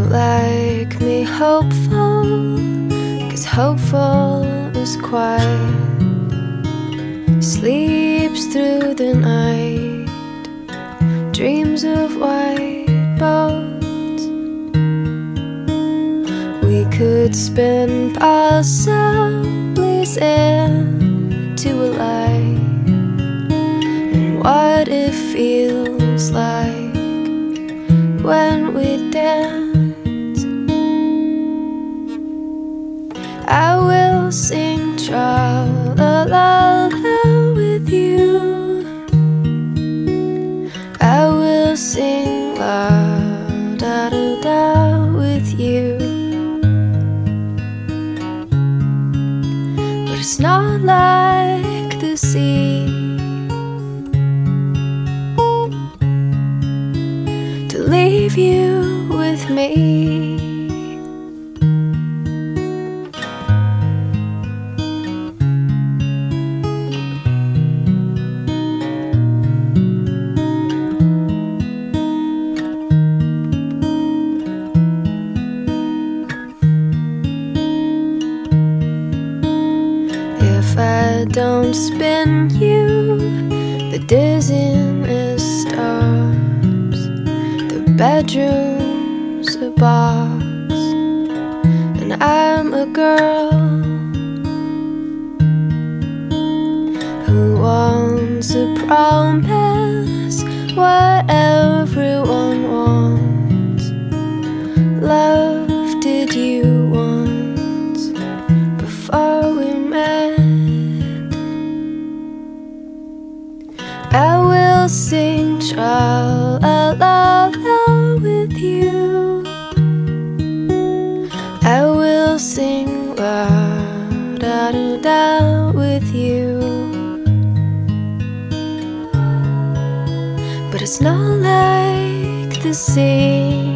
like me hopeful, 'cause hopeful is quiet, sleeps through the night, dreams of white boats. We could spin possibly into a light, and what it feels like when we dance. I will sing tra-la-la-la with you. I will sing la-da-da-da with you. But it's not like the sea to leave you with me. If I don't spin you, the dizziness stops. The bedroom's a box, and I'm a girl who wants a promise, what everyone wants. Love, did you once before we met? I will sing tra-la-la-la with you. I will sing la-da-da-da with you. But it's not like the sea